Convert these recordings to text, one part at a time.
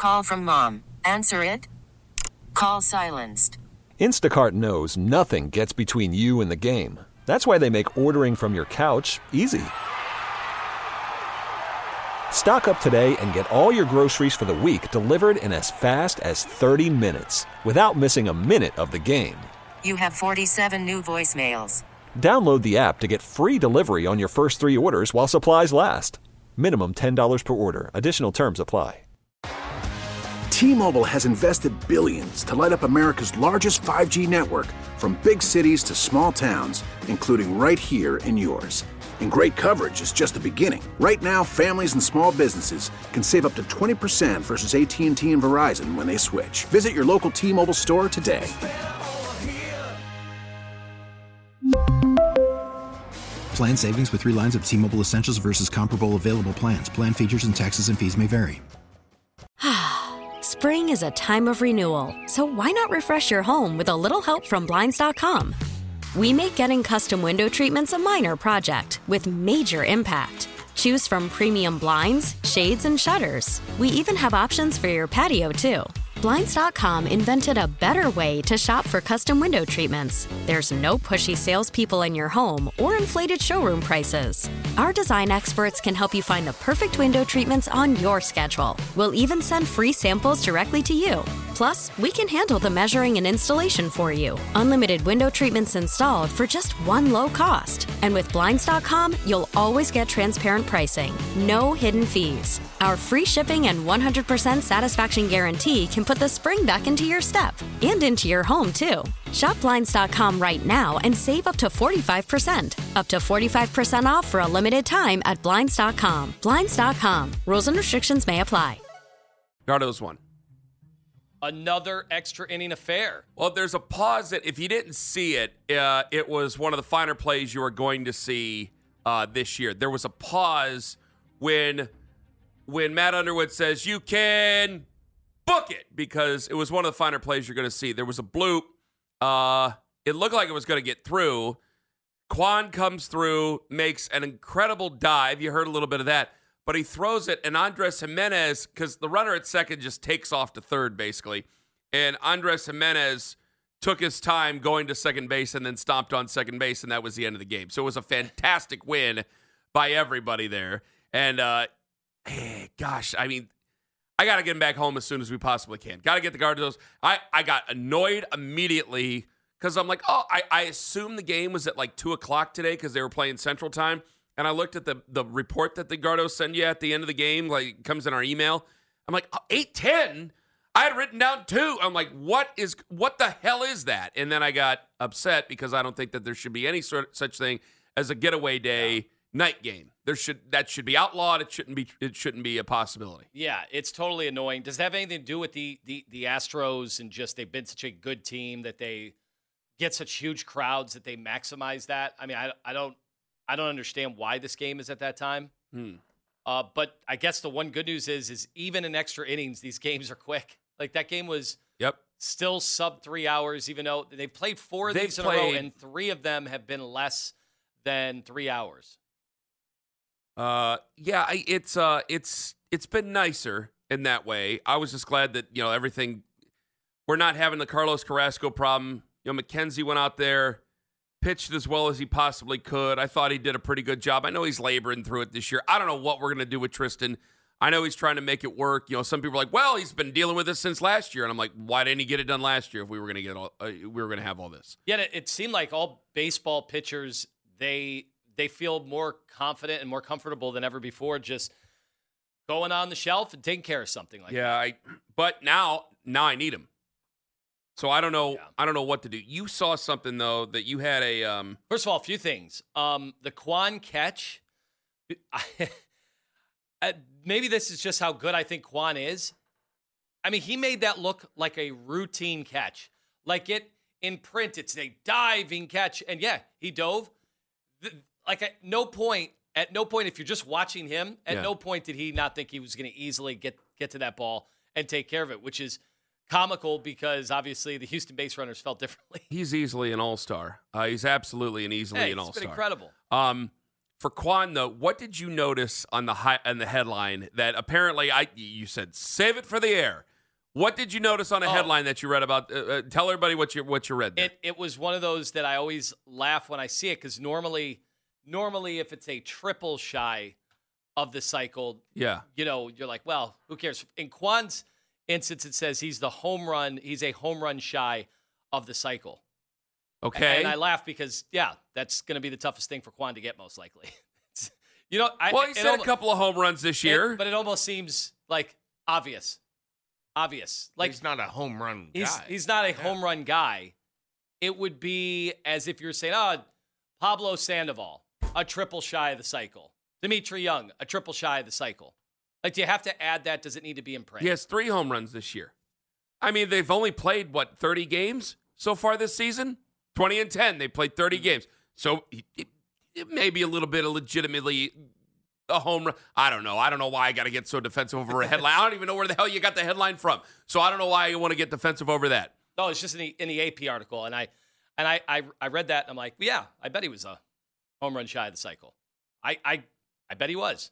Call from mom. Answer it. Call silenced. Instacart knows nothing gets between you and the game. That's why they make ordering from your couch easy. Stock up today and get all your groceries for the week delivered in as fast as 30 minutes without missing a minute of the game. You have 47 new voicemails. Download the app to get free delivery on your first 3 orders while supplies last. Minimum $10 per order. Additional terms apply. T-Mobile has invested billions to light up America's largest 5G network, from big cities to small towns, including right here in yours. And great coverage is just the beginning. Right now, families and small businesses can save up to 20% versus AT&T and Verizon when they switch. Visit your local T-Mobile store today. Plan savings with 3 lines of T-Mobile Essentials versus comparable available plans. Plan features and taxes and fees may vary. Spring is a time of renewal, so why not refresh your home with a little help from Blinds.com? We make getting custom window treatments a minor project with major impact. Choose from premium blinds, shades, and shutters. We even have options for your patio, too. Blinds.com invented a better way to shop for custom window treatments. There's no pushy salespeople in your home or inflated showroom prices. Our design experts can help you find the perfect window treatments on your schedule. We'll even send free samples directly to you. Plus, we can handle the measuring and installation for you. Unlimited window treatments installed for just one low cost. And with Blinds.com, you'll always get transparent pricing. No hidden fees. Our free shipping and 100% satisfaction guarantee can put the spring back into your step and into your home, too. Shop Blinds.com right now and save up to 45%. Up to 45% off for a limited time at Blinds.com. Blinds.com. Rules and restrictions may apply. Gardo's won. Another extra inning affair. Well, there's a pause that if you didn't see it, it was one of the finer plays you were going to see this year. There was a pause when Matt Underwood says, you can book it, because it was one of the finer plays you're going to see. There was a bloop. It looked like it was going to get through. Quan comes through, makes an incredible dive. You heard a little bit of that. But he throws it, and Andres Jimenez, because the runner at second just takes off to third, basically. And Andres Jimenez took his time going to second base and then stomped on second base, and that was the end of the game. So it was a fantastic win by everybody there. And, gosh, I mean, I got to get him back home as soon as we possibly can. Got to get the Guardians. I got annoyed immediately because I'm like, I assumed the game was at like 2 o'clock today because they were playing Central Time. And I looked at the report that the Gardos send you at the end of the game, like it comes in our email. I'm like, 8:10? I had written down 2. I'm like, what the hell is that? And then I got upset because I don't think that there should be any such thing as a getaway day night game. That should be outlawed. It shouldn't be a possibility. Yeah, it's totally annoying. Does it have anything to do with the Astros and just they've been such a good team that they get such huge crowds that they maximize that? I mean, I don't understand why this game is at that time. But I guess the one good news is even in extra innings, these games are quick. Like that game was still sub 3 hours, even though they've played 4 of these in a row, and 3 of them have been less than 3 hours. It's been nicer in that way. I was just glad that, everything, we're not having the Carlos Carrasco problem. McKenzie went out there, pitched as well as he possibly could. I thought he did a pretty good job. I know he's laboring through it this year. I don't know what we're going to do with Tristan. I know he's trying to make it work. Some people are like, well, he's been dealing with this since last year. And I'm like, why didn't he get it done last year if we were going to have all this? Yeah, it seemed like all baseball pitchers, they feel more confident and more comfortable than ever before just going on the shelf and taking care of something like that. But now I need him. So I don't know. Yeah. I don't know what to do. You saw something though that you had a. First of all, a few things. The Quan catch. Maybe this is just how good I think Quan is. I mean, he made that look like a routine catch. Like it in print, it's a diving catch, and yeah, he dove. At no point, if you're just watching him, no point did he not think he was going to easily get to that ball and take care of it, which is comical because obviously the Houston base runners felt differently. He's easily an all-star. He's absolutely an all-star. It's been incredible. For Quan, though, what did you notice on the headline that apparently you said save it for the air? What did you notice on a headline that you read about? Tell everybody what you read there. It was one of those that I always laugh when I see it because normally if it's a triple shy of the cycle, yeah, you're like, well, who cares? In Quan's instance, it says he's a home run shy of the cycle. Okay. And I laugh because, that's going to be the toughest thing for Quan to get most likely. He said a couple of home runs this year. But it almost seems like obvious. Like he's not a home run guy. He's not a home run guy. It would be as if you're saying, Pablo Sandoval, a triple shy of the cycle. Dimitri Young, a triple shy of the cycle. Like, do you have to add that? Does it need to be in print? He has 3 home runs this year. I mean, they've only played, 30 games so far this season? 20-10. They played 30 games. So it may be a little bit of legitimately a home run. I don't know. I don't know why I got to get so defensive over a headline. I don't even know where the hell you got the headline from. So I don't know why you want to get defensive over that. No, it's just in the AP article. And I read that, and I'm like, yeah, I bet he was a home run shy of the cycle. I bet he was.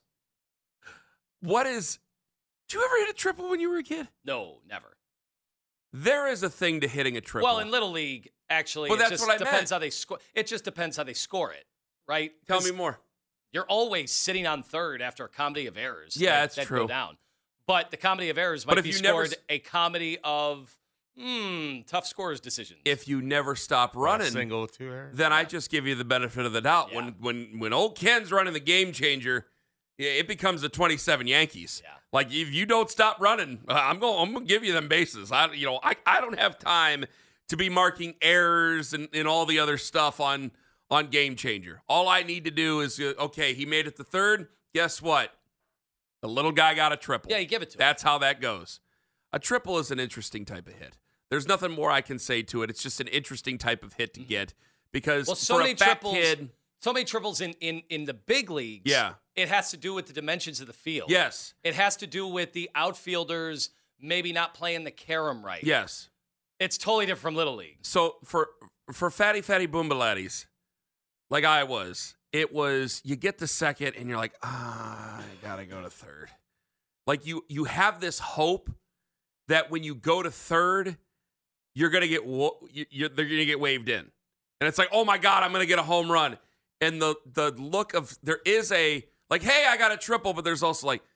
Did you ever hit a triple when you were a kid? No, never. There is a thing to hitting a triple. Well, in Little League, actually, well, that's what I depends meant. how they score. It just depends how they score it, right? Tell me more. You're always sitting on third after a comedy of errors. Yeah, that's true. Go down. But the comedy of errors might be scored a comedy of tough scorers decisions. If you never stop running, a single, 2 errors, then I just give you the benefit of the doubt. Yeah. When old Ken's running the game changer, it becomes the 27 Yankees. Yeah. Like, if you don't stop running, I'm going to give you them bases. I don't have time to be marking errors and all the other stuff on game changer. All I need to do is, okay, he made it to third. Guess what? The little guy got a triple. Yeah, you give it to him. That's how that goes. A triple is an interesting type of hit. There's nothing more I can say to it. It's just an interesting type of hit to get because so for many a fat triples, kid, so many triples in the big leagues. Yeah. It has to do with the dimensions of the field. Yes. It has to do with the outfielders maybe not playing the carom right. Yes. It's totally different from Little League. So for fatty boombaladdies, like I was, it was you get to second and you're like, I gotta go to third. Like you have this hope that when you go to third, you're gonna get they're gonna get waved in, and it's like, oh my God, I'm gonna get a home run. And the look of there is a like, hey, I got a triple, but there's also like,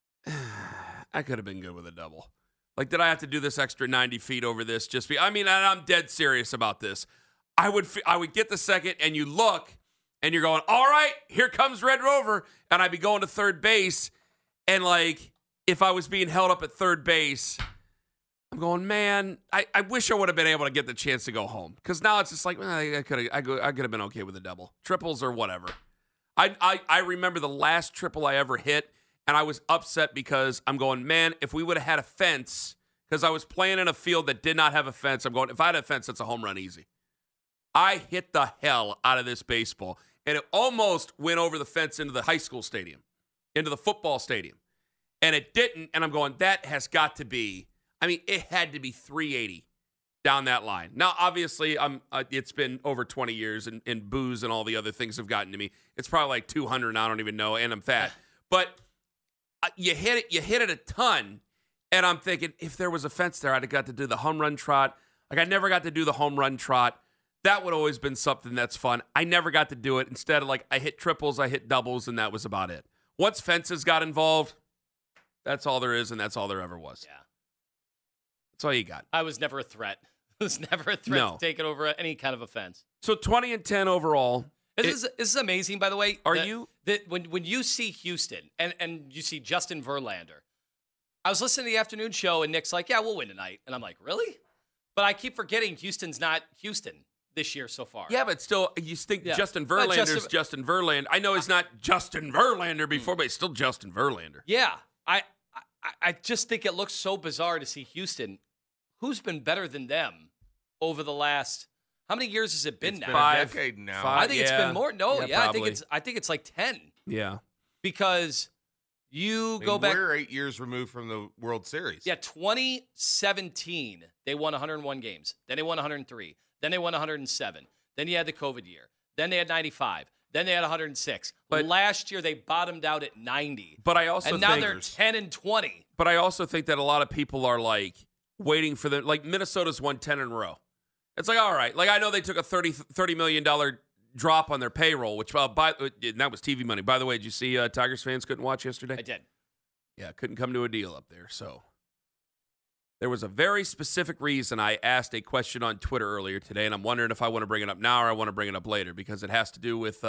I could have been good with a double. Like, did I have to do this extra 90 feet over this? I'm dead serious about this. I would get the second, and you look, and you're going, all right, here comes Red Rover, and I'd be going to third base, and like, if I was being held up at third base, I'm going, man, I wish I would have been able to get the chance to go home, because now it's just like, I could have been okay with a double, triples or whatever. I remember the last triple I ever hit. And I was upset because I'm going, man, if we would have had a fence, because I was playing in a field that did not have a fence, I'm going, if I had a fence, that's a home run easy. I hit the hell out of this baseball, and it almost went over the fence into the high school stadium, into the football stadium. And it didn't, and I'm going, that has got to be, it had to be 380 down that line. Now, obviously, it's been over 20 years, and booze and all the other things have gotten to me. It's probably like 200 now, I don't even know, and I'm fat. But you hit it a ton, and I'm thinking, if there was a fence there, I'd have got to do the home run trot. Like, I never got to do the home run trot. That would always been something that's fun. I never got to do it. Instead of, like, I hit triples, I hit doubles, and that was about it. Once fences got involved, that's all there is, and that's all there ever was. Yeah. That's all you got. I was never a threat. It was never a threat to take it over any kind of offense. So 20-10 overall. This is amazing, by the way. When you see Houston and you see Justin Verlander, I was listening to the afternoon show and Nick's like, yeah, we'll win tonight. And I'm like, really? But I keep forgetting Houston's not Houston this year so far. Yeah, but still, you think Justin Verlander's Justin Verlander. I know he's not Justin Verlander before, but he's still Justin Verlander. Yeah. I just think it looks so bizarre to see Houston. Who's been better than them over the last... How many years has it been now? Been a decade now. I think it's been more. No, probably. I think it's like 10. Yeah. Because go back. We're 8 years removed from the World Series. Yeah, 2017, they won 101 games. Then they won 103. Then they won 107. Then you had the COVID year. Then they had 95. Then they had 106. But last year they bottomed out at 90. But I also and now think they're 10-20. But I also think that a lot of people are like waiting for them. Like Minnesota's won 10 in a row. It's like, all right. Like I know they took a $30 million drop on their payroll, which and that was TV money. By the way, did you see Tigers fans couldn't watch yesterday? I did. Yeah, couldn't come to a deal up there. So there was a very specific reason I asked a question on Twitter earlier today, and I'm wondering if I want to bring it up now or I want to bring it up later because it has to do with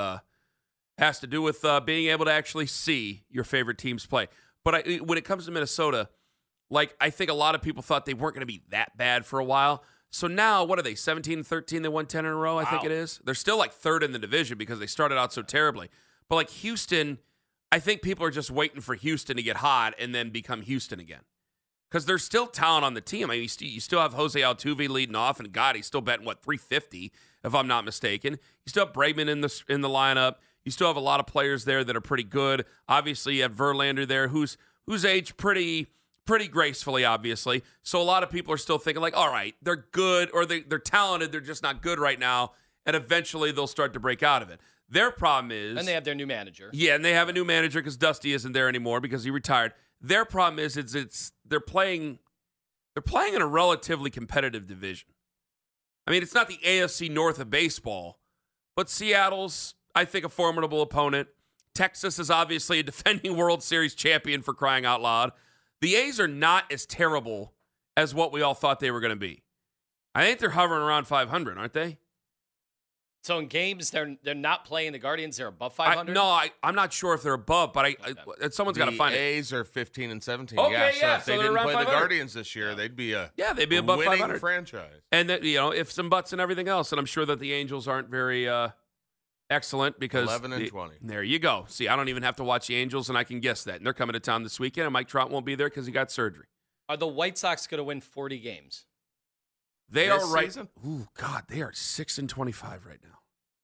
being able to actually see your favorite teams play. But when it comes to Minnesota, like I think a lot of people thought they weren't going to be that bad for a while. So now, what are they, 17-13? They won 10 in a row, I think it is. They're still like third in the division because they started out so terribly. But like Houston, I think people are just waiting for Houston to get hot and then become Houston again. Because there's still talent on the team. I mean, you still have Jose Altuve leading off, and God, he's still betting, 350, if I'm not mistaken. You still have Bregman in the lineup. You still have a lot of players there that are pretty good. Obviously, you have Verlander there, who's aged pretty gracefully, obviously. So a lot of people are still thinking, like, all right, they're good, or they're talented, they're just not good right now, and eventually they'll start to break out of it. Their problem is... And they have their new manager. Yeah, and they have a new manager because Dusty isn't there anymore because he retired. Their problem is they're playing in a relatively competitive division. I mean, it's not the AFC North of baseball, but Seattle's, I think, a formidable opponent. Texas is obviously a defending World Series champion, for crying out loud. The A's are not as terrible as what we all thought they were going to be. I think they're hovering around 500, aren't they? So in games, they're not playing the Guardians. They're above 500? I'm not sure if they're above, but someone's got to find it. The A's are 15 and 17. Okay, So if they they're didn't around play 500. the Guardians this year, they'd be above winning 500 franchise. And that, if some butts and everything else, and I'm sure that the Angels aren't very excellent because 11 and 20. There you go. See, I don't even have to watch the Angels, and I can guess that. And they're coming to town this weekend, and Mike Trout won't be there because he got surgery. Are the White Sox going to win 40 games? They This are right. season? Ooh, God, they are 6-25 right now.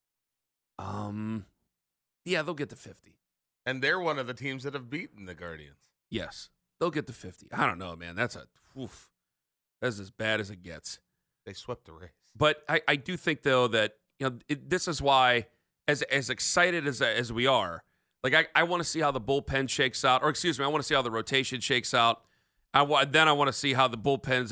Yeah, they'll get to 50. And they're one of the teams that have beaten the Guardians. Yes, they'll get to 50. I don't know, man. That's as bad as it gets. They swept the race. But I do think, though, that this is why, as excited as we are, like I want to see how the bullpen shakes out, or excuse me, I want to see how the rotation shakes out. Then I want to see how the bullpens.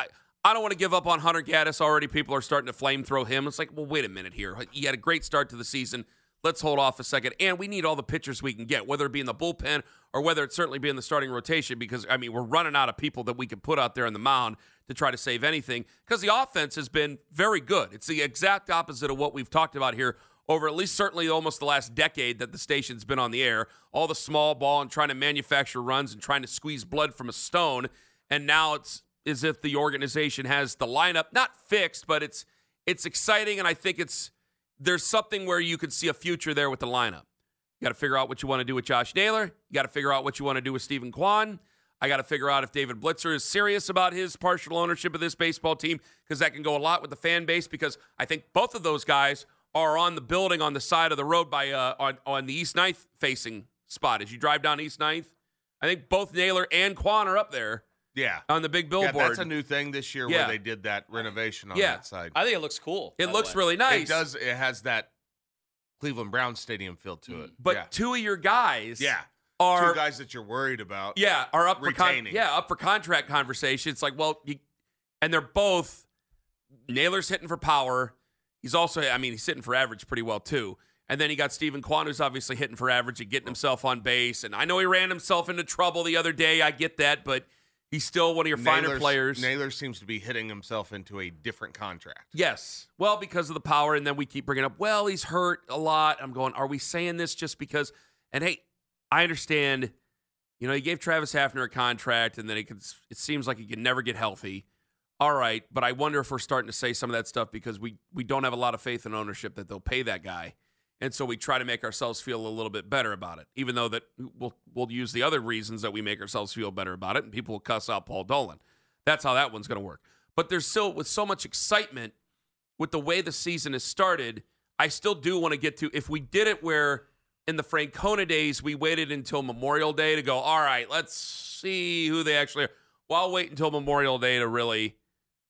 I don't want to give up on Hunter Gaddis already. People are starting to flame throw him. It's like, well, wait a minute here. He had a great start to the season. Let's hold off a second. And we need all the pitchers we can get, whether it be in the bullpen or whether it certainly be in the starting rotation, because, I mean, we're running out of people that we can put out there on the mound to try to save anything, because the offense has been very good. It's the exact opposite of what we've talked about here over at least certainly almost the last decade that the station's been on the air. All the small ball and trying to manufacture runs and trying to squeeze blood from a stone. And now it's as if the organization has the lineup not fixed, but it's exciting, and I think there's something where you could see a future there with the lineup. You got to figure out what you want to do with Josh Naylor. You got to figure out what you want to do with Stephen Kwan. I got to figure out if David Blitzer is serious about his partial ownership of this baseball team, because that can go a lot with the fan base, because I think both of those guys are on the building on the side of the road by on the East 9th facing spot. As you drive down East 9th, I think both Naylor and Kwan are up there. Yeah. On the big billboard. Yeah, that's a new thing this year where they did that renovation on that side. I think it looks cool. It looks really nice. It does. It has that Cleveland Browns stadium feel to it. But two of your guys are... Two guys that you're worried about are up retaining. up for contract conversation. It's like, well, and they're both... Naylor's hitting for power. He's also, he's hitting for average pretty well, too. And then you got Stephen Kwan, who's obviously hitting for average and getting himself on base. And I know he ran himself into trouble the other day. I get that, but... He's still one of your finer players. Naylor seems to be hitting himself into a different contract. Yes. Well, because of the power, and then we keep bringing up, well, he's hurt a lot. I'm going, are we saying this just because? And, hey, I understand, he gave Travis Hafner a contract, and then it seems like he can never get healthy. All right, but I wonder if we're starting to say some of that stuff because we don't have a lot of faith in ownership that they'll pay that guy. And so we try to make ourselves feel a little bit better about it, even though that we'll use the other reasons that we make ourselves feel better about it, and people will cuss out Paul Dolan. That's how that one's going to work. But there's still, with so much excitement with the way the season has started, I still do want to get to, if we did it where in the Francona days we waited until Memorial Day to go, all right, let's see who they actually are. Well, I'll wait until Memorial Day to really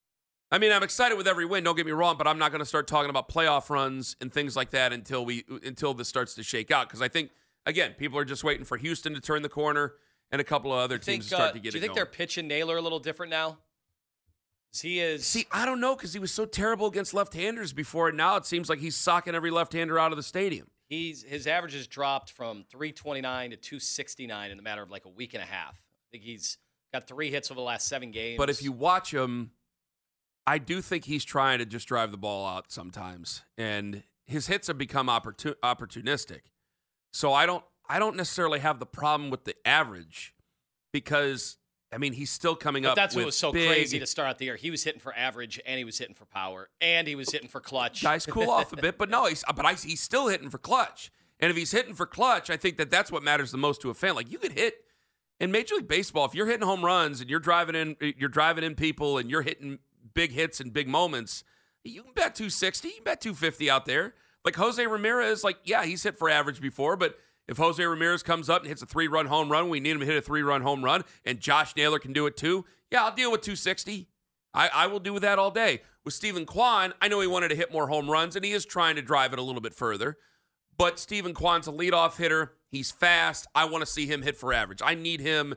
I mean, I'm excited with every win, don't get me wrong, but I'm not going to start talking about playoff runs and things like that until this starts to shake out. Because I think, again, people are just waiting for Houston to turn the corner and a couple of other teams to start to get it going. Do you think they're pitching Naylor a little different now? He is. See, I don't know, because he was so terrible against left-handers before, and now it seems like he's socking every left-hander out of the stadium. His average has dropped from 329 to 269 in the matter of like a week and a half. I think he's got 3 hits over the last 7 games. But if you watch him, I do think he's trying to just drive the ball out sometimes, and his hits have become opportunistic. So I don't necessarily have the problem with the average, because I mean he's still coming up. But that's with what was so crazy to start out the year. He was hitting for average, and he was hitting for power, and he was hitting for clutch. Guys cool off a bit, but no, he's still hitting for clutch. And if he's hitting for clutch, I think that's what matters the most to a fan. Like, you could hit in Major League Baseball, if you're hitting home runs and you're driving in people and you're hitting big hits and big moments, you can bet 260, you can bet 250 out there. Like Jose Ramirez, like, yeah, he's hit for average before, but if Jose Ramirez comes up and hits a 3-run home run, we need him to hit a 3-run home run, and Josh Naylor can do it too, yeah, I'll deal with 260. I will do with that all day. With Stephen Kwan, I know he wanted to hit more home runs, and he is trying to drive it a little bit further, but Stephen Kwan's a leadoff hitter. He's fast. I want to see him hit for average. I need in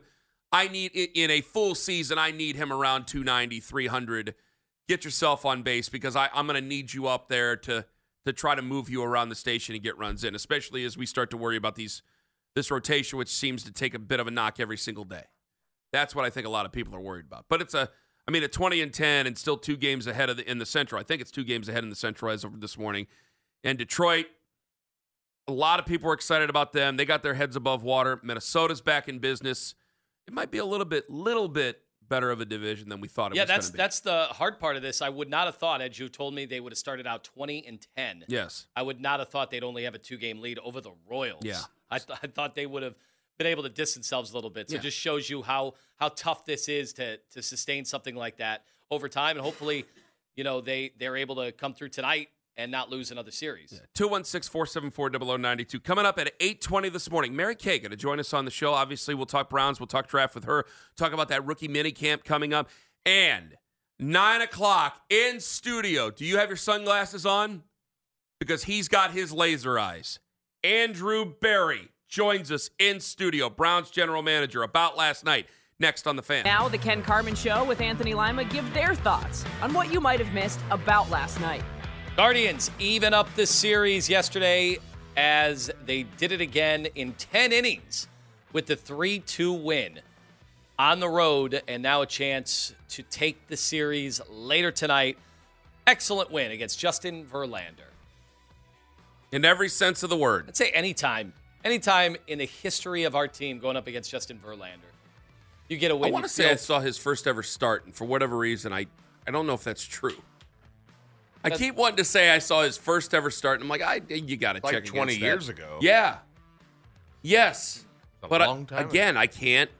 a full season, I need him around 290, 300. Get yourself on base, because I'm going to need you up there to try to move you around the station and get runs in, especially as we start to worry about this rotation, which seems to take a bit of a knock every single day. That's what I think a lot of people are worried about. But it's a 20-10 and still 2 games ahead in the Central. I think it's 2 games ahead in the Central as of this morning. And Detroit, a lot of people are excited about them. They got their heads above water. Minnesota's back in business. It might be a little bit better of a division than we thought it was going to be. Yeah, that's the hard part of this. I would not have thought, Ed, you told me they would have started out 20-10. Yes. I would not have thought they'd only have a 2-game lead over the Royals. Yeah. I thought they would have been able to distance themselves a little bit. So it just shows you how tough this is to sustain something like that over time. And hopefully, they're able to come through tonight and not lose another series. Yeah. 216-474-0092. Coming up at 8:20 this morning, Mary Kay going to join us on the show. Obviously, we'll talk Browns. We'll talk draft with her. Talk about that rookie mini camp coming up. And 9 o'clock in studio. Do you have your sunglasses on? Because he's got his laser eyes. Andrew Berry joins us in studio. Browns general manager, about last night. Next on The Fan. Now the Ken Carman Show with Anthony Lima give their thoughts on what you might have missed about last night. Guardians even up this series yesterday as they did it again in 10 innings with the 3-2 win on the road, and now a chance to take the series later tonight. Excellent win against Justin Verlander. In every sense of the word. I'd say anytime in the history of our team going up against Justin Verlander, you get a win. I want to say I saw his first ever start, and for whatever reason, I don't know if that's true. I keep wanting to say I saw his first ever start, and I'm like, you got to check like 20 years ago. Yeah. Yes. But long time again, I can't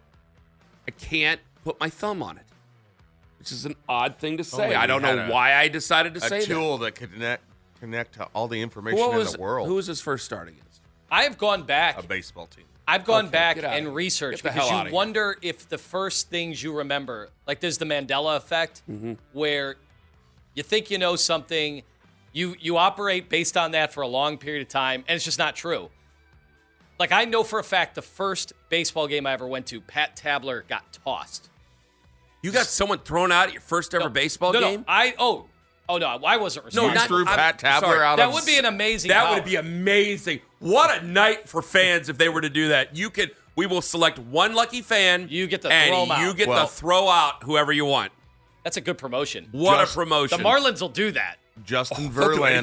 put my thumb on it, which is an odd thing to say. I don't know why I decided to say that. A tool that could connect to all the information in the world. Who was his first start against? I have gone back. A baseball team. I've gone back and researched because you wonder here. if the first things you remember, like there's the Mandela effect, where you think you know something, you operate based on that for a long period of time, and it's just not true. Like, I know for a fact the first baseball game I ever went to, Pat Tabler got tossed. You got someone thrown out at your first ever baseball game? No, I wasn't responsible. No, threw Pat Tabler out. That would be an amazing. That would be amazing. What a night for fans if they were to do that. We will select one lucky fan. You get to throw them out. You get to throw out whoever you want. That's a good promotion. What a promotion. The Marlins will do that. Justin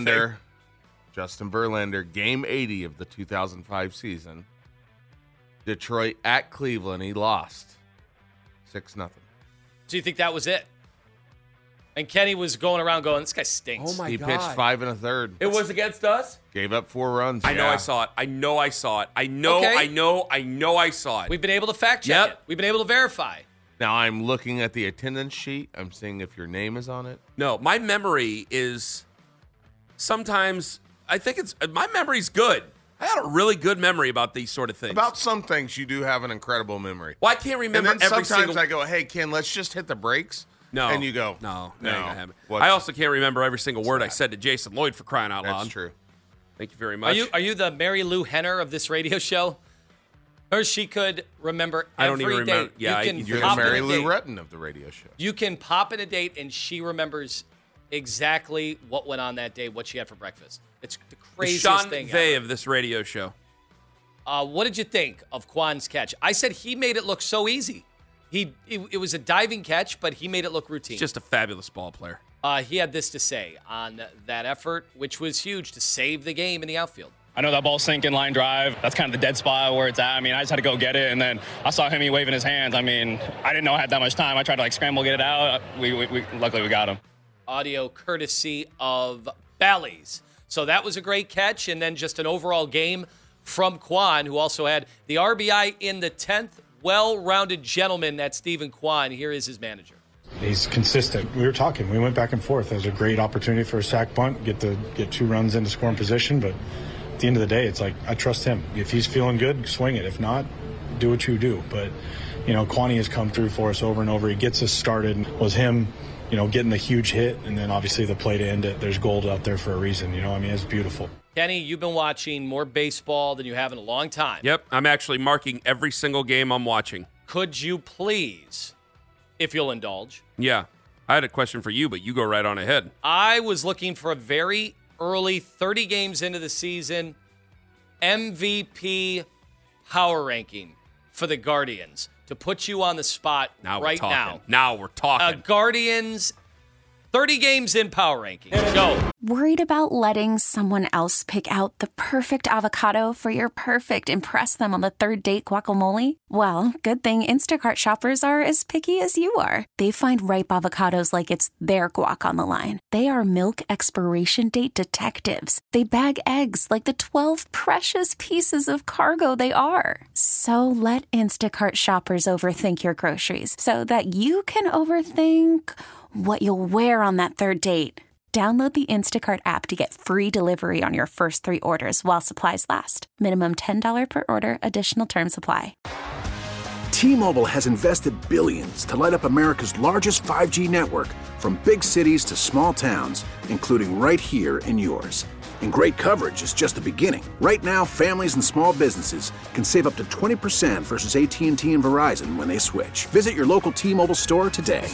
Verlander, game 80 of the 2005 season. Detroit at Cleveland. He lost 6-0. So you think that was it? And Kenny was going around going, this guy stinks. Oh, my God. He pitched 5 1/3. It was against us? Gave up 4 runs. I know I saw it. I know I saw it. I know I saw it. We've been able to fact check it. We've been able to verify. Now I'm looking at the attendance sheet. I'm seeing if your name is on it. No, my memory is sometimes, my memory's good. I got a really good memory about these sort of things. About some things, you do have an incredible memory. Well, I can't remember and then every sometimes single... I go, hey, Ken, let's just hit the brakes. No. And you go, no, that ain't gonna happen. What's- I also can't remember every single word I said to Jason Lloyd for crying out loud. That's true. Thank you very much. Are you the Mary Lou Henner of this radio show? Or she could remember I don't every even date. remember. Yeah, You're the pop in Mary a Lou date. Retton of the radio show. You can pop in a date, and she remembers exactly what went on that day, what she had for breakfast. It's the the craziest Sean thing Vey ever. of this radio show. What did you think of Kwan's catch? I said he made it look so easy. It was a diving catch, but he made it look routine. He's just a fabulous ball player. He had this to say on that effort, which was huge to save the game in the outfield. I know that ball's sinking line drive. That's kind of the dead spot where it's at. I mean, I just had to go get it, and then I saw him waving his hands. I mean, I didn't know I had that much time. I tried to scramble, get it out. Luckily we got him. Audio courtesy of Bally's. So that was a great catch, and then just an overall game from Kwan, who also had the RBI in the 10th. Well-rounded gentleman, that's Stephen Kwan. Here is his manager. He's consistent. We were talking. We went back and forth. It was a great opportunity for a sack bunt, get 2 runs into scoring position, but at the end of the day, it's like, I trust him. If he's feeling good, swing it. If not, do what you do. But, Kwani has come through for us over and over. He gets us started. It was him, getting the huge hit, and then obviously the play to end it. There's gold out there for a reason. It's beautiful. Kenny, you've been watching more baseball than you have in a long time. Yep, I'm actually marking every single game I'm watching. Could you please, if you'll indulge? Yeah, I had a question for you, but you go right on ahead. I was looking for a very early 30 games into the season MVP power ranking for the Guardians to put you on the spot Now we're right talking. now. Now we're talking. Guardians 30 games in power ranking. Go. Worried about letting someone else pick out the perfect avocado for your perfect impress them on the third date guacamole? Well, good thing Instacart shoppers are as picky as you are. They find ripe avocados like it's their guac on the line. They are milk expiration date detectives. They bag eggs like the 12 precious pieces of cargo they are. So let Instacart shoppers overthink your groceries so that you can overthink what you'll wear on that third date. Download the Instacart app to get free delivery on your first 3 orders while supplies last. Minimum $10 per order. Additional terms apply. T-Mobile has invested billions to light up America's largest 5G network, from big cities to small towns, including right here in yours. And great coverage is just the beginning. Right now, families and small businesses can save up to 20% versus AT&T and Verizon when they switch. Visit your local T-Mobile store today.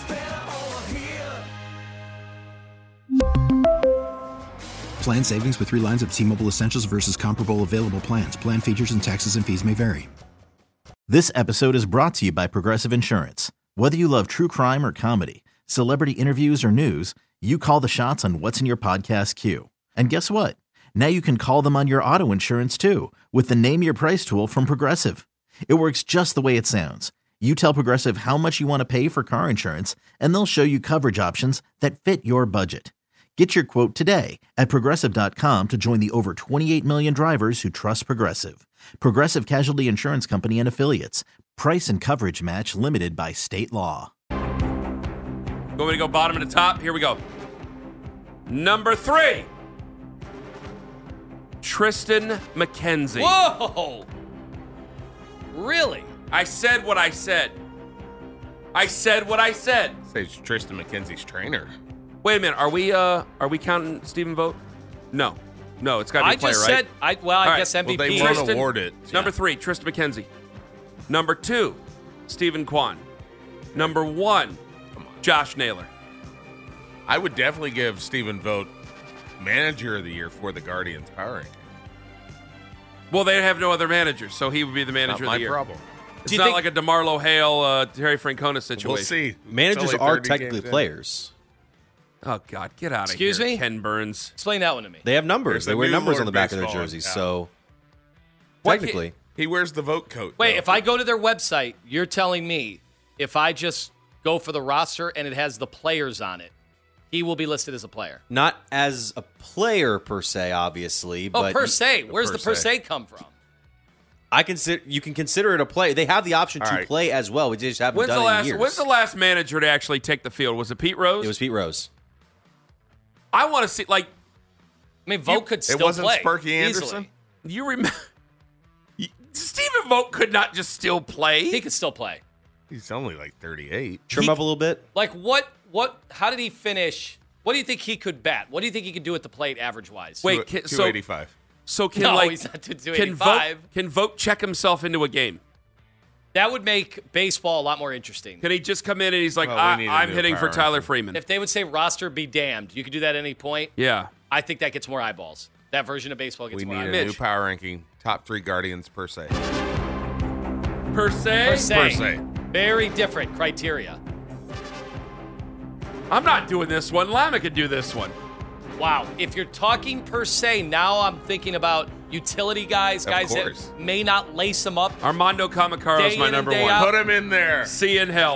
Plan savings with 3 lines of T-Mobile Essentials versus comparable available plans. Plan features and taxes and fees may vary. This episode is brought to you by Progressive Insurance. Whether you love true crime or comedy, celebrity interviews or news, you call the shots on what's in your podcast queue. And guess what? Now you can call them on your auto insurance too with the Name Your Price tool from Progressive. It works just the way it sounds. You tell Progressive how much you want to pay for car insurance, and they'll show you coverage options that fit your budget. Get your quote today at Progressive.com to join the over 28 million drivers who trust Progressive. Progressive Casualty Insurance Company and Affiliates. Price and coverage match limited by state law. Want me to go bottom to top? Here we go. Number 3. Tristan McKenzie. Whoa! Really? I said what I said. I said what I said. Say Tristan McKenzie's trainer. Wait a minute. Are we counting Stephen Vogt? No, it's got to be a player, said, right? I guess MVP. Well, they won't award it. Number 3, Tristan McKenzie. Number 2, Stephen Kwan. Number 1, Josh Naylor. I would definitely give Stephen Vogt Manager of the Year for the Guardians power ranking. Well, they have no other managers, so he would be the manager Not of the year. my problem. It's not like a DeMarlo Hale, Terry Francona situation. We'll see. Managers are technically players. Oh, God, get out of Excuse here. me? Ken Burns. Explain that one to me. They have numbers. They wear numbers on the back of their Baseball, jerseys, yeah. so What technically. He wears the Vogt coat. Wait, though. if I go to their website, you're telling me if I just go for the roster and it has the players on it, he will be listed as a player? Not as a player per se, obviously. Oh, but per se. Where's per the per se. se come from? you can consider it a play. They have the option to right. play as well. We just haven't done it in years. When's the last manager to actually take the field? Was it Pete Rose? It was Pete Rose. I want to see, like, I mean, Vogt could still It wasn't play. Sparky Anderson? easily. you remember. Stephen Vogt could not just still play. He could still play. He's only like 38. Trim up a little bit. Like what? How did he finish? What do you think he could bat? What do you think he could do at the plate average-wise? Wait, 285. So can No, like he's not to 285. Can Vogt check himself into a game? That would make baseball a lot more interesting. Can he just come in and he's like, Well, we need a I'm new hitting for power Tyler ranking. Freeman? If they would say roster be damned, you could do that at any point. Yeah. I think that gets more eyeballs. That version of baseball gets We more need a eyeballs. new power ranking. Top 3 Guardians per se. Per se? Per se. Per se. Very different criteria. I'm not doing this one. Lima could do this one. Wow. If you're talking per se, now I'm thinking about utility guys, guys course. that may not lace them up. Armando Kamakaro's Day my in and number day one. out. Put him in there. See you in hell.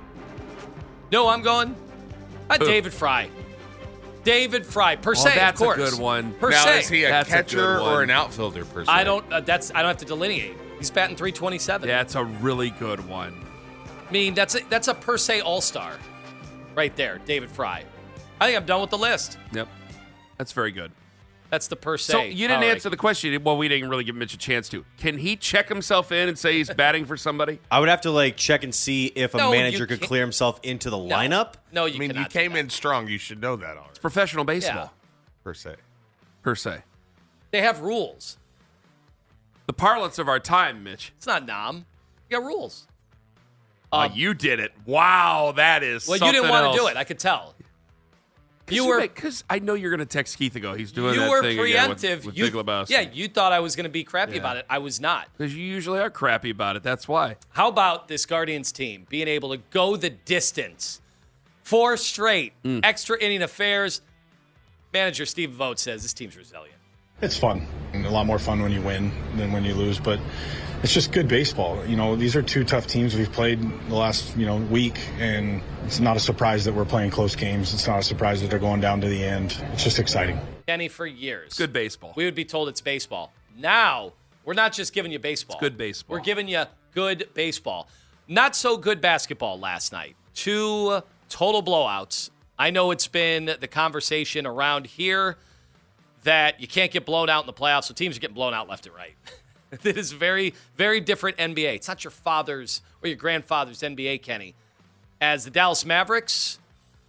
No, I'm going Who? David Fry. David Fry, per Oh, se, that's of course. a good one. Per Now, se. is he a That's a catcher good one. or an outfielder per se? I don't have to delineate. He's batting 327. That's a really good one. I mean, that's a per se all-star right there, David Fry. I think I'm done with the list. Yep. That's very good. That's the per se. So you didn't power answer the question. Well, we didn't really give Mitch a chance to. Can he check himself in and say he's batting for somebody? I would have to check and see if a No, manager you could can't- clear himself into the lineup. No, I mean, you cannot do came that. in strong. You should know that already. It's professional baseball, Per se. per se. They have rules. The parlance of our time, Mitch. It's not nom. You got rules. You did it. Wow, that is Well, something you didn't want else. to do it. I could tell. You were because I know you're going to text Keith and go. He's doing you that were thing again with preemptive. Big Lebowski. Yeah, you thought I was going to be crappy Yeah. about it. I was not. Because you usually are crappy about it. That's why. How about this Guardians team being able to go the distance? 4 straight extra inning affairs. Manager Steve Vogt says this team's resilient. It's fun. And a lot more fun when you win than when you lose, but it's just good baseball. These are 2 tough teams we've played the last, week, and it's not a surprise that we're playing close games. It's not a surprise that they're going down to the end. It's just exciting. Kenny, for years. Good baseball. We would be told it's baseball. Now, we're not just giving you baseball. It's good baseball. We're giving you good baseball. Not so good basketball last night. 2 total blowouts. I know it's been the conversation around here that you can't get blown out in the playoffs, so teams are getting blown out left and right. It is very, very different NBA. It's not your father's or your grandfather's NBA, Kenny. As the Dallas Mavericks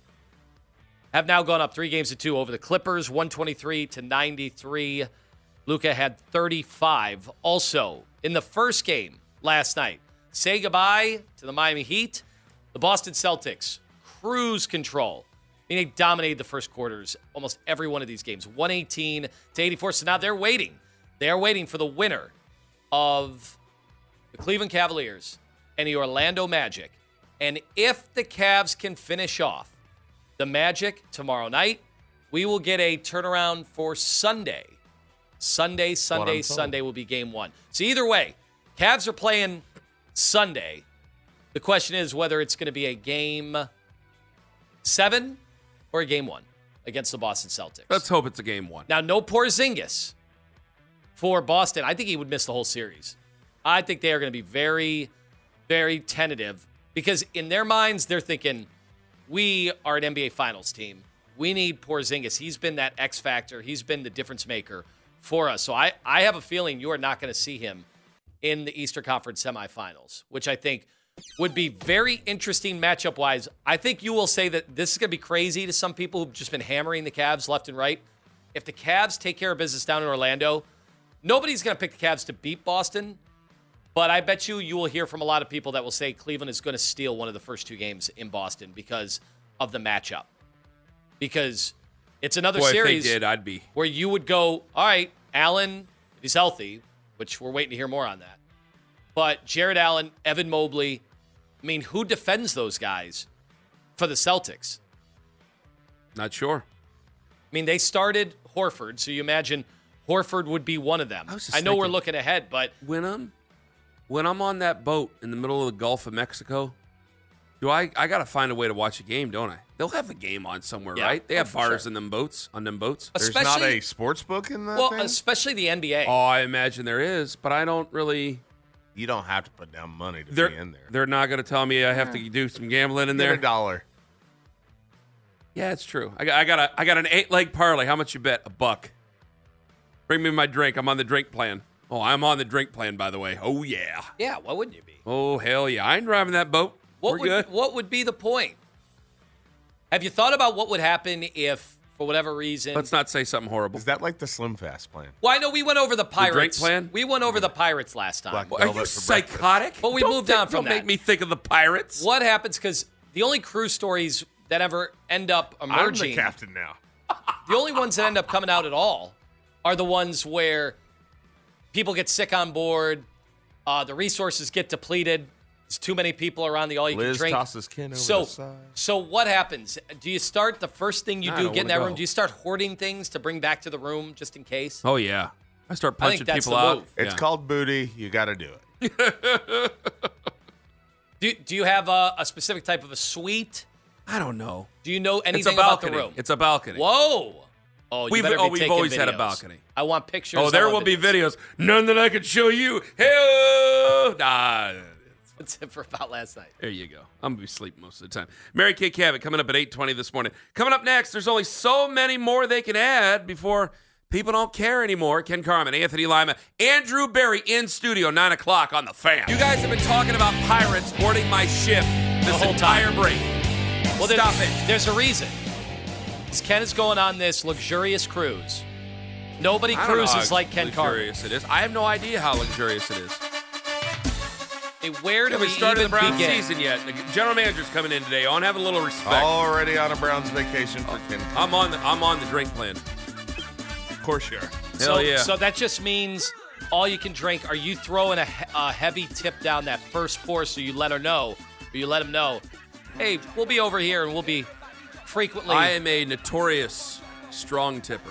have now gone up 3-2 over the Clippers, 123-93. Luka had 35. Also, in the first game last night, say goodbye to the Miami Heat. The Boston Celtics, cruise control. I mean, they dominated the first quarters, almost every one of these games, 118-84. So now they're waiting. They are waiting for the winner of the Cleveland Cavaliers and the Orlando Magic. And if the Cavs can finish off the Magic tomorrow night, we will get a turnaround for Sunday. Sunday will be game 1. So either way, Cavs are playing Sunday. The question is whether it's going to be a game 7 or a game 1 against the Boston Celtics. Let's hope it's a game 1. Now, no Porzingis for Boston. I think he would miss the whole series. I think they are going to be very, very tentative because in their minds, they're thinking, we are an NBA Finals team. We need Porzingis. He's been that X factor. He's been the difference maker for us. So I have a feeling you are not going to see him in the Eastern Conference semifinals, which I think would be very interesting matchup-wise. I think you will say that this is going to be crazy to some people who've just been hammering the Cavs left and right. If the Cavs take care of business down in Orlando, nobody's going to pick the Cavs to beat Boston, but I bet you will hear from a lot of people that will say Cleveland is going to steal one of the first 2 games in Boston because of the matchup. Because it's another series if they did, I'd be. where you would go, all right, Allen, if he's healthy, which we're waiting to hear more on that. But Jared Allen, Evan Mobley, I mean, who defends those guys for the Celtics? Not sure. I mean, they started Horford, so you imagine Horford would be one of them. I know we're looking ahead, but when I'm on that boat in the middle of the Gulf of Mexico, I got to find a way to watch a game, don't I? They'll have a game on somewhere, right? They have bars in them boats, on them boats. There's not a sports book in that thing? Especially the NBA. Oh, I imagine there is, but I don't really. You don't have to put down money to be in there. They're not going to tell me I have to do some gambling in Get there. $1. Yeah, it's true. I got an 8-leg parlay. How much you bet? $1. Bring me my drink. I'm on the drink plan. Oh, I'm on the drink plan, by the way. Oh, yeah. Yeah, why wouldn't you be? Oh, hell yeah. I ain't driving that boat. We're good. What would be the point? Have you thought about what would happen if, for whatever reason... Let's not say something horrible. Is that like the Slim Fast plan? Well, I know we went over the Pirates. The drink plan? We went over the Pirates last time. Are you psychotic? But we moved on from that. Don't make me think of the Pirates. What happens, because the only cruise stories that ever end up emerging... I'm the captain now. The only ones that end up coming out at all are the ones where people get sick on board, the resources get depleted, there's too many people around the all-you-can-drink. Liz tosses Ken over the side. So what happens? Do you start, the first thing you do, get in that room, go. do you start hoarding things to bring back to the room just in case? Oh, yeah. I start punching that's people the out. move. It's called booty. You got to do it. Do you have a specific type of a suite? I don't know. Do you know It's a anything about the balcony. room? It's a balcony. Whoa. Oh, you We've taking always had a videos. balcony. I want pictures. Oh, there I want will be videos. None that I could show you. Hell, nah. That's it for about last night. There you go. I'm going to be asleep most of the time. Mary Kay Cabot coming up at 8:20 this morning. Coming up next, there's only so many more they can add before people don't care anymore. Ken Carman, Anthony Lima, Andrew Berry in studio, 9 o'clock on The Fan. You guys have been talking about pirates boarding my ship this entire break. Well, Stop it. There's a reason. Because Ken is going on this luxurious cruise. Nobody I don't know cruises how like Ken Carman. luxurious it is. I have no idea how luxurious it is. Hey, where do We we started even the Browns begin? season yet. The general manager's coming in today. I want to have a little respect. Already on a Browns vacation for Ken. I'm on the drink plan. Of course you are. Hell yeah. So that just means all you can drink. Are you throwing a heavy tip down that first pour so you let her know, or you let him know, hey, we'll be over here and we'll be frequently... I am a notorious strong tipper.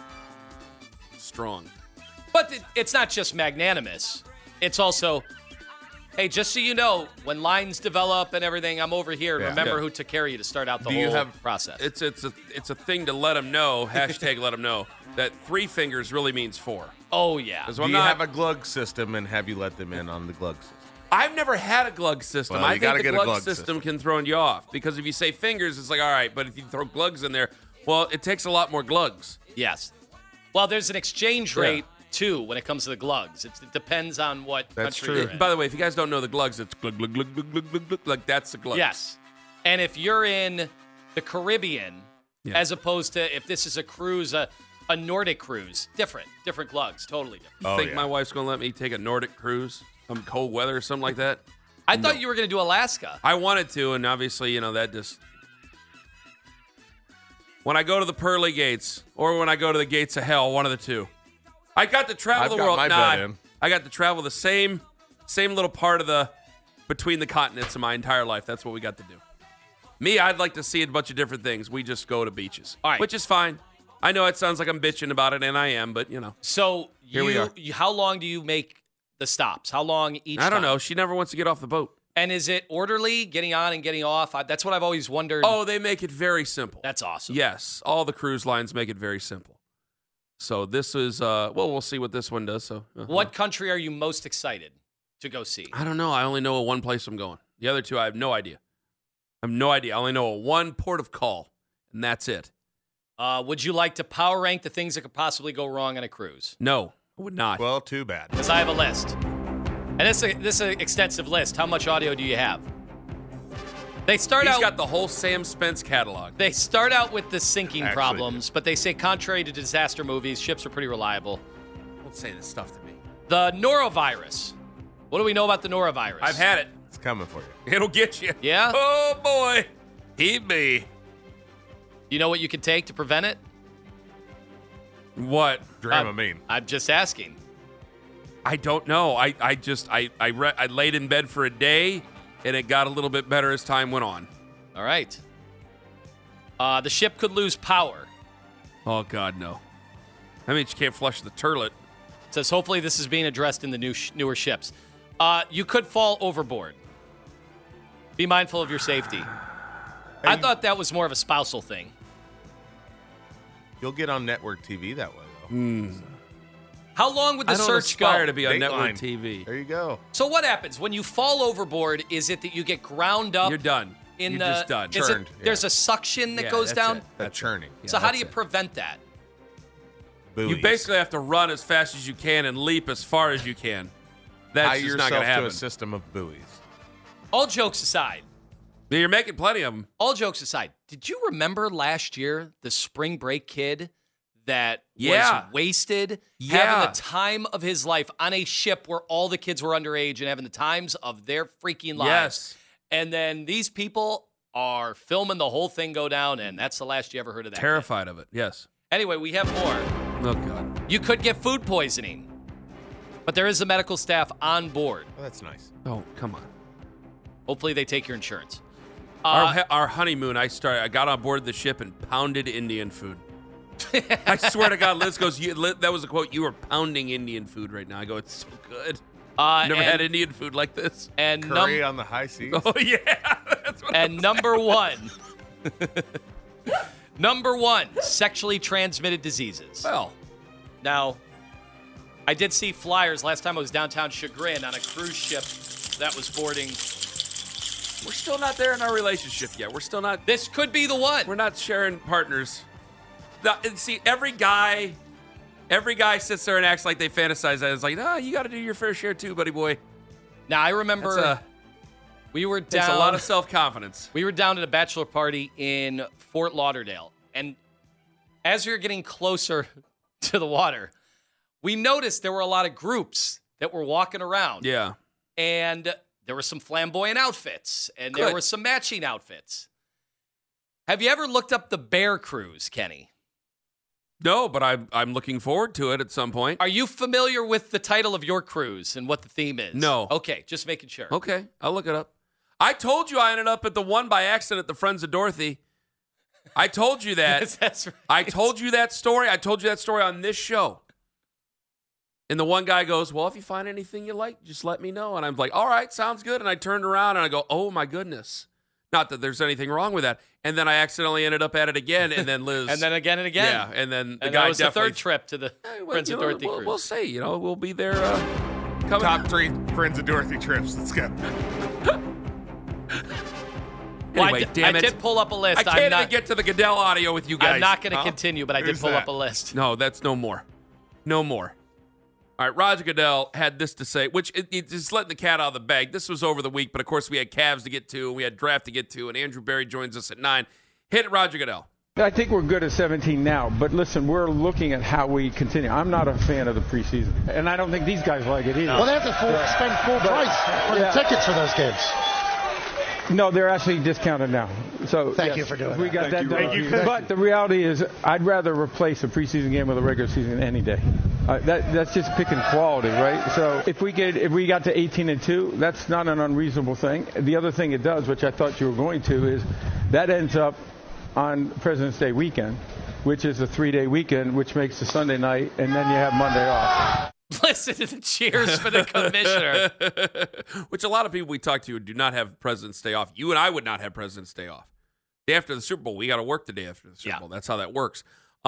Strong. But it's not just magnanimous. It's also, hey, just so you know, when lines develop and everything, I'm over here. And remember who took care of you to start out the whole process. It's a thing to let them know, hashtag let them know, that 3 fingers really means 4. Oh, yeah. Do you have a glug system, and have you let them in on the glug system? I've never had a glug system. Well, I you gotta think the get a glug glug system can throw you off. Because if you say fingers, it's like, all right. But if you throw glugs in there, well, it takes a lot more glugs. Yes. Well, there's an exchange rate, too, when it comes to the glugs. It depends on what country you're in. By the way, if you guys don't know the glugs, it's glug, glug, glug, glug, glug, glug, glug. Like, that's the glugs. Yes. And if you're in the Caribbean, as opposed to if this is a cruise, a Nordic cruise, different glugs, totally different. You think my wife's going to let me take a Nordic cruise? Some cold weather or something like that? I thought you were going to do Alaska. I wanted to, and obviously, that just... When I go to the pearly gates, or when I go to the gates of hell, one of the two. I got to travel the world. I got to travel the same little part of the between the continents in my entire life. That's what we got to do. Me, I'd like to see a bunch of different things. We just go to beaches, which is fine. I know it sounds like I'm bitching about it, and I am, but So here we are. How long do you make the stops? How long each? I don't time? know. She never wants to get off the boat. And is it orderly, getting on and getting off? That's what I've always wondered. Oh, they make it very simple. That's awesome. Yes, all the cruise lines make it very simple. So this is, we'll see what this one does. So, What country are you most excited to go see? I don't know. I only know one place I'm going. The other two, I have no idea. I only know one port of call, and that's it. Would you like to power rank the things that could possibly go wrong on a cruise? No, I would not. Well, too bad. Because I have a list. And this is an extensive list. How much audio do you have? He's got the whole Sam Spence catalog. They start out with the sinking problems, but they say contrary to disaster movies, ships are pretty reliable. Don't say this stuff to me. The norovirus. What do we know about the norovirus? I've had it. It's coming for you. It'll get you. Yeah? Oh, boy. He'd be. You know what you can take to prevent it? What? Dramamine. I'm just asking. I don't know. I laid in bed for a day, and it got a little bit better as time went on. All right. The ship could lose power. Oh, God, no. That means you can't flush the turlet. It says, hopefully this is being addressed in the newer ships. You could fall overboard. Be mindful of your safety. I thought that was more of a spousal thing. You'll get on network TV that way, though. How long would the search go? I don't aspire to be on Dateline. network TV. There you go. So what happens when you fall overboard? Is it that you get ground up? You're done. You're just done. Churned. There's a suction that goes down? That churning. So how do you prevent that? buoys. You basically have to run as fast as you can and leap as far as you can. That's just not going to happen. To a system of buoys. All jokes aside. You're making plenty of them. All jokes aside, did you remember last year the spring break kid that was wasted, having the time of his life on a ship where all the kids were underage and having the times of their freaking lives? Yes. And then these people are filming the whole thing go down, and that's the last you ever heard of that. Terrified of it, yes. Anyway, we have more. Oh, God. You could get food poisoning, but there is a medical staff on board. Oh, that's nice. Oh, come on. Hopefully they take your insurance. Our honeymoon, I got on board the ship and pounded Indian food. I swear to God, Liz goes, that was a quote, you are pounding Indian food right now. I go, it's so good. Never had Indian food like this. And curry on the high seas. Oh, yeah. That's what and number one, sexually transmitted diseases. Well. Now, I did see flyers last time I was downtown Chagrin on a cruise ship that was boarding. We're still not there in our relationship yet. We're still not. This could be the one. We're not sharing partners. See, every guy sits there and acts like they fantasize that. It's like, you got to do your fair share too, buddy boy. Now, I remember we were down. Takes a lot of self-confidence. We were down at a bachelor party in Fort Lauderdale. And as we were getting closer to the water, we noticed there were a lot of groups that were walking around. Yeah. And there were some flamboyant outfits, and there were some matching outfits. Have you ever looked up the Bear Cruise, Kenny? No, but I'm looking forward to it at some point. Are you familiar with the title of your cruise and what the theme is? No. Okay, just making sure. Okay, I'll look it up. I told you I ended up at the one by accident, the Friends of Dorothy. I told you that. That's right. I told you that story. I told you that story on this show. And the one guy goes, well, if you find anything you like, just let me know. And I'm like, all right, sounds good. And I turned around and I go, oh, my goodness. Not that there's anything wrong with that. And then I accidentally ended up at it again. And then Liz. And then again and again. Yeah. And then the and guy that was definitely. The third trip to the Friends of Dorothy cruise. We'll see. We'll be there. Coming. Top 3 Friends of Dorothy trips. Let's go. Anyway, damn it. I did pull up a list. I can't even get to the Goodell audio with you guys. I'm not going to continue, but I did pull up a list. No, that's no more. No more. All right, Roger Goodell had this to say, which it's just letting the cat out of the bag. This was over the week, but of course we had Cavs to get to, and we had draft to get to, and Andrew Berry joins us at 9. Hit it, Roger Goodell. I think we're good at 17 now, but listen, we're looking at how we continue. I'm not a fan of the preseason, and I don't think these guys like it either. Well, they have to spend full price for the tickets for those games. No, they're actually discounted now. So Thank you for doing that. We got that done. But the reality is, I'd rather replace a preseason game with a regular season any day. That's just picking quality, right? So if we got to 18-2, that's not an unreasonable thing. The other thing it does, which I thought you were going to, is that ends up on President's Day weekend, which is a 3-day weekend, which makes the Sunday night, and then you have Monday off. Listen to the cheers for the commissioner. Which a lot of people we talk to do not have President's Day off. You and I would not have President's Day off. Day after the Super Bowl, we got to work the day after the Super Bowl. That's how that works.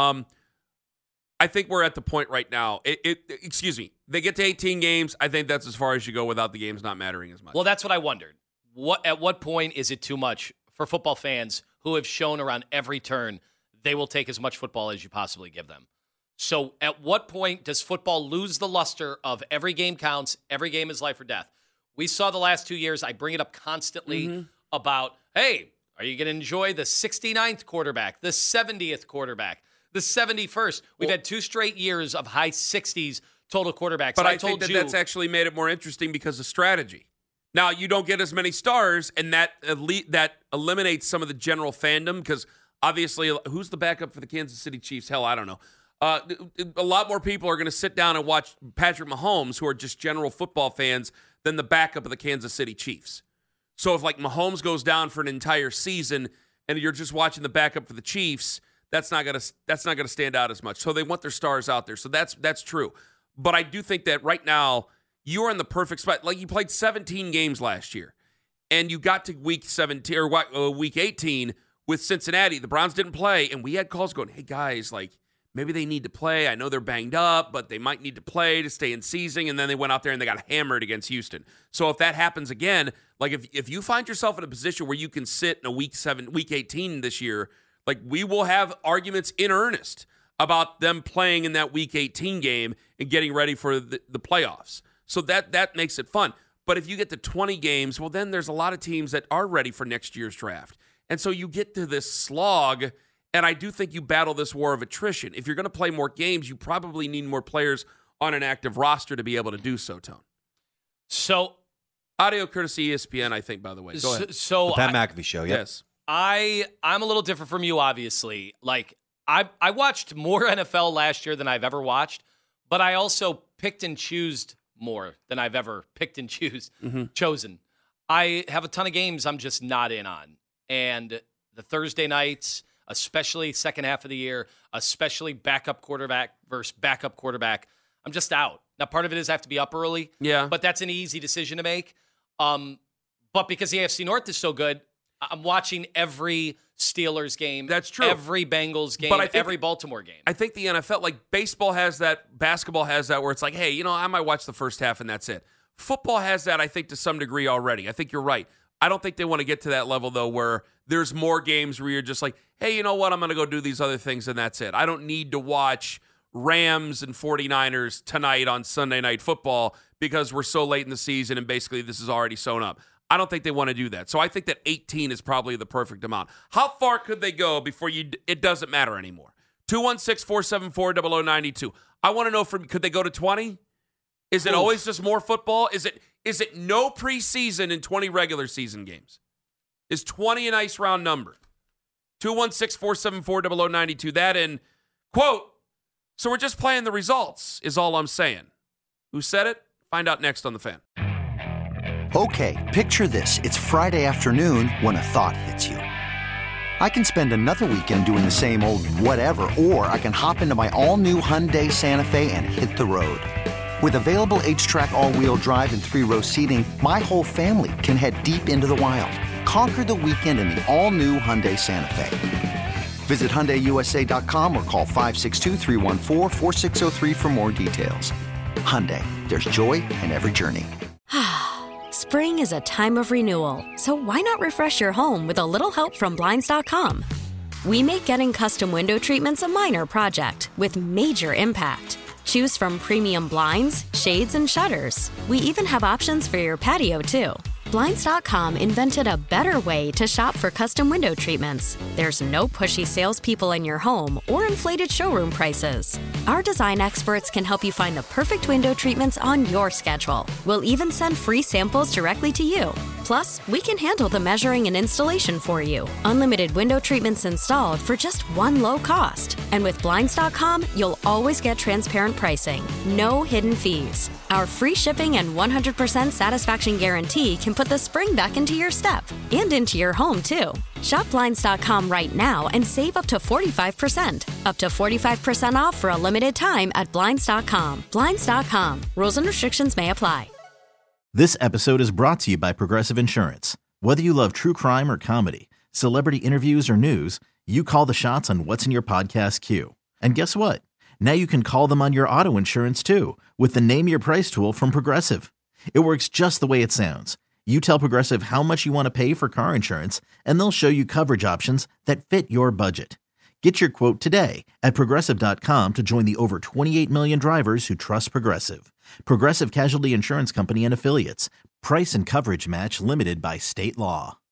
I think we're at the point right now. Excuse me. They get to 18 games. I think that's as far as you go without the games not mattering as much. Well, that's what I wondered. At what point is it too much for football fans who have shown around every turn they will take as much football as you possibly give them? So at what point does football lose the luster of every game counts, every game is life or death? We saw the last 2 years, I bring it up constantly about, hey, are you going to enjoy the 69th quarterback, the 70th quarterback, the 71st? We've had 2 straight years of high 60s total quarterbacks. But I think that's actually made it more interesting because of strategy. Now, you don't get as many stars, and that eliminates some of the general fandom because obviously, who's the backup for the Kansas City Chiefs? Hell, I don't know. A lot more people are going to sit down and watch Patrick Mahomes, who are just general football fans, than the backup of the Kansas City Chiefs. So if like Mahomes goes down for an entire season and you're just watching the backup for the Chiefs, that's not going to stand out as much. So they want their stars out there. So that's true. But I do think that right now you are in the perfect spot. Like you played 17 games last year, and you got to week 17 or week 18 with Cincinnati. The Browns didn't play, and we had calls going, "Hey guys, like." Maybe they need to play. I know they're banged up, but they might need to play to stay in season. And then they went out there and they got hammered against Houston. So if that happens again, like if you find yourself in a position where you can sit in a week 18 this year, like we will have arguments in earnest about them playing in that Week 18 game and getting ready for the playoffs. So that makes it fun. But if you get to 20 games, well, then there's a lot of teams that are ready for next year's draft. And so you get to this slog, and I do think you battle this war of attrition. If you're going to play more games, you probably need more players on an active roster to be able to do so, Tone. So, audio courtesy ESPN, I think, by the way. Go ahead. The Pat McAfee show, yep. Yes. I'm a little different from you, obviously. Like, I watched more NFL last year than I've ever watched, but I also picked and choosed more than I've ever picked and chosen. I have a ton of games I'm just not in on. And the Thursday nights, especially second half of the year, especially backup quarterback versus backup quarterback, I'm just out. Now, part of it is I have to be up early. Yeah. But that's an easy decision to make. But because the AFC North is so good, I'm watching every Steelers game. That's true. Every Bengals game, every Baltimore game. I think the NFL, like baseball has that, basketball has that, where it's like, hey, I might watch the first half and that's it. Football has that, I think, to some degree already. I think you're right. I don't think they want to get to that level, though, where there's more games where you're just like, hey, you know what? I'm going to go do these other things and that's it. I don't need to watch Rams and 49ers tonight on Sunday Night Football because we're so late in the season and basically this is already sewn up. I don't think they want to do that. So I think that 18 is probably the perfect amount. How far could they go before it doesn't matter anymore? 216-474-0092. I want to know could they go to 20? Is it always just more football? Is it no preseason and 20 regular season games? Is 20 a nice round number? 216-474-0092. That and, quote, so we're just playing the results is all I'm saying. Who said it? Find out next on The Fan. Okay, picture this. It's Friday afternoon when a thought hits you. I can spend another weekend doing the same old whatever, or I can hop into my all-new Hyundai Santa Fe and hit the road. With available H-Track all-wheel drive and 3-row seating, my whole family can head deep into the wild. Conquer the weekend in the all-new Hyundai Santa Fe. Visit HyundaiUSA.com or call 562-314-4603 for more details. Hyundai, there's joy in every journey. Spring is a time of renewal, so why not refresh your home with a little help from Blinds.com? We make getting custom window treatments a minor project with major impact. Choose from premium blinds, shades, and shutters. We even have options for your patio, too. Blinds.com invented a better way to shop for custom window treatments. There's no pushy salespeople in your home or inflated showroom prices. Our design experts can help you find the perfect window treatments on your schedule. We'll even send free samples directly to you. Plus, we can handle the measuring and installation for you. Unlimited window treatments installed for just one low cost. And with Blinds.com, you'll always get transparent pricing. No hidden fees. Our free shipping and 100% satisfaction guarantee can put the spring back into your step and into your home, too. Shop Blinds.com right now and save up to 45%. Up to 45% off for a limited time at Blinds.com. Blinds.com. Rules and restrictions may apply. This episode is brought to you by Progressive Insurance. Whether you love true crime or comedy, celebrity interviews or news, you call the shots on what's in your podcast queue. And guess what? Now you can call them on your auto insurance, too, with the Name Your Price tool from Progressive. It works just the way it sounds. You tell Progressive how much you want to pay for car insurance, and they'll show you coverage options that fit your budget. Get your quote today at Progressive.com to join the over 28 million drivers who trust Progressive. Progressive Casualty Insurance Company and Affiliates. Price and coverage match limited by state law.